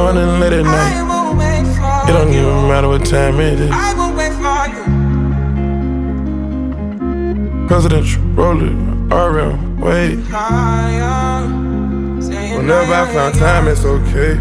morning, late at night. It don't even matter what time it is. I will wait for you. Presidential, roll it, RM, wait. Whenever I found time, it's okay.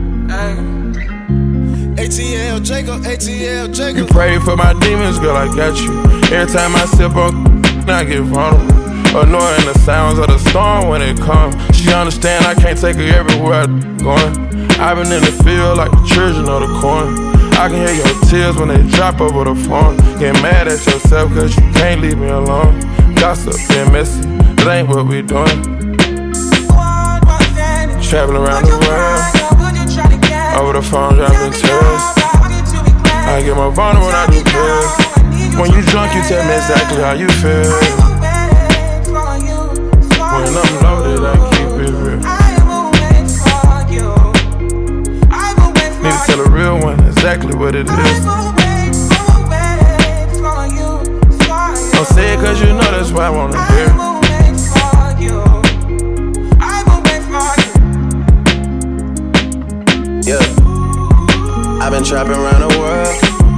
ATL Jacob, ATL Jacob. You pray for my demons, girl, I got you. Every time I sip on, I get vulnerable. Annoying the sounds of the storm when it comes. She understand I can't take her everywhere I'm going. I've been in the field like the children of the corn. I can hear your tears when they drop over the phone. Get mad at yourself cause you can't leave me alone. Gossip and messy, that ain't what we doing. Traveling around the world, over the phone dropping tears. I get more vulnerable when I do pills. When you drunk you tell me exactly how you feel. When I'm loaded I keep it real. Need to tell a real one exactly what it is. Don't say it cause you know that's why I wanna hear. Yeah, I've been trapping around the world.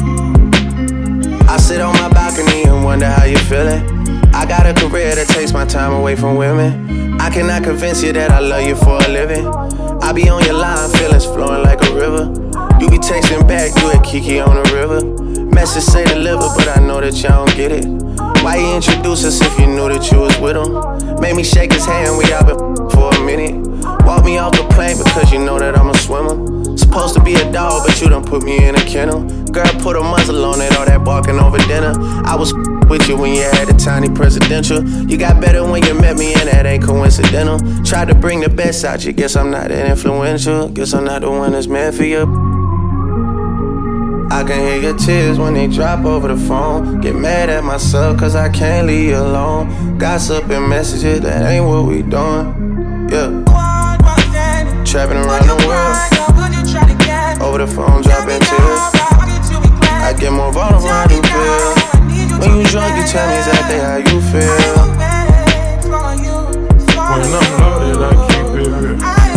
I sit on my balcony and wonder how you feeling. I got a career that takes my time away from women. I cannot convince you that I love you for a living. I be on your line, feelings flowing like a river. You be texting back, you at Kiki on the river. Message say deliver, but I know that y'all don't get it. Why you introduce us if you knew that you was with him? Made me shake his hand, we all been for a minute. Walk me off the plane because you know that I'm a swimmer. Supposed to be a dog, but you done put me in a kennel. Girl, put a muzzle on it, all that barking over dinner. I was with you when you had a tiny presidential. You got better when you met me, and that ain't coincidental. Tried to bring the best out you, guess I'm not that influential. Guess I'm not the one that's meant for you. I can hear your tears when they drop over the phone. Get mad at myself cause I can't leave you alone. Gossip and messages, that ain't what we doing. Yeah. Trapping around the world, over the phone dropping tears. I get more vulnerable when I do pills. When you drunk you tell me exactly how you feel. When I'm loaded I keep it real.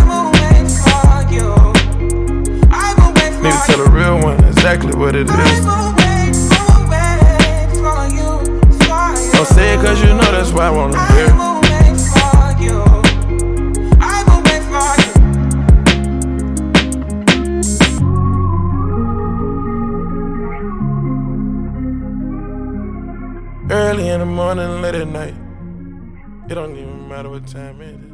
Need to tell a real one exactly what it is. Don't say it cause you know that's why I wanna hear. Early in the morning, late at night. It don't even matter what time it is.